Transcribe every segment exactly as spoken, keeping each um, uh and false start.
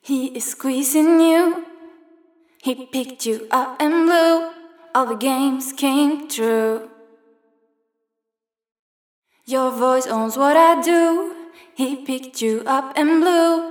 He is squeezing you. He picked you up and blew. All the games came true. Your voice owns what I do. He picked you up and blew.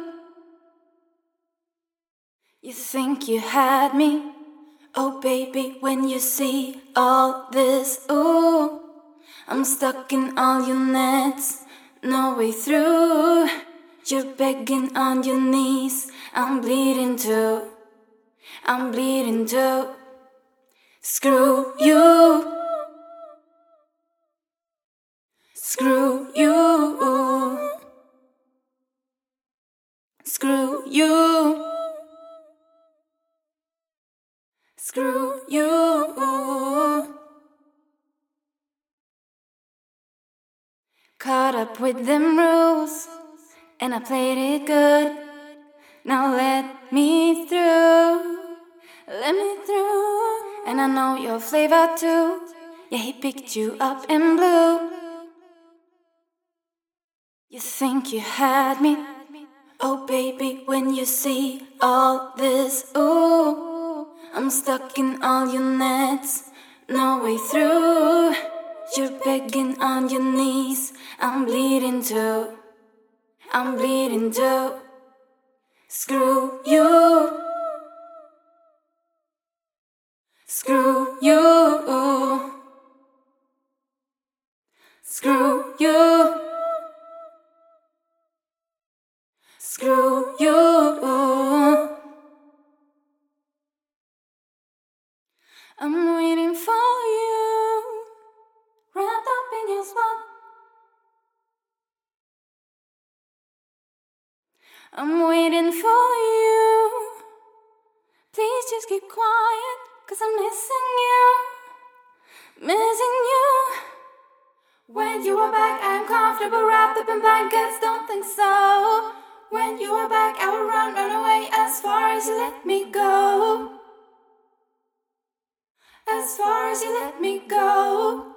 You think you had me. Oh baby, when you see all this, ooh, I'm stuck in all your nets, no way through. You're begging on your knees, I'm bleeding too, I'm bleeding too. Screw you, screw you, screw you, screw you. Caught up with them rules, and I played it good. Now let me through, let me through. And I know your flavor too. Yeah, he picked you up and blew. You think you had me. Oh baby, when you see all this, ooh, I'm stuck in all your nets, no way through. You're begging on your knees, I'm bleeding too, I'm bleeding too. Screw you, screw you, screw you, screw you. I'm waiting for you, wrapped up in your spot. I'm waiting for you. Please just keep quiet, 'cause I'm missing you, missing you. When you are back, I'm comfortable, wrapped up in blankets, don't think so. When you are back, I will run, run away as far as you let me go. As far as you let me go.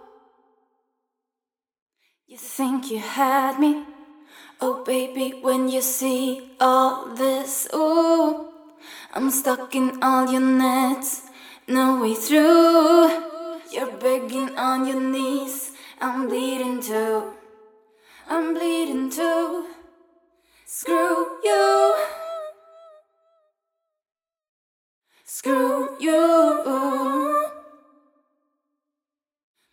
You think you had me. Oh baby, when you see all this, ooh, I'm stuck in all your nets, no way through. You're begging on your knees, I'm bleeding too, I'm bleeding too. Screw you, screw you,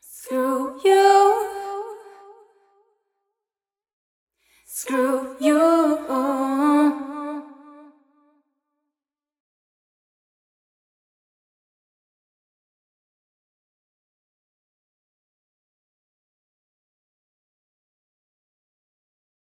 screw you, screw you.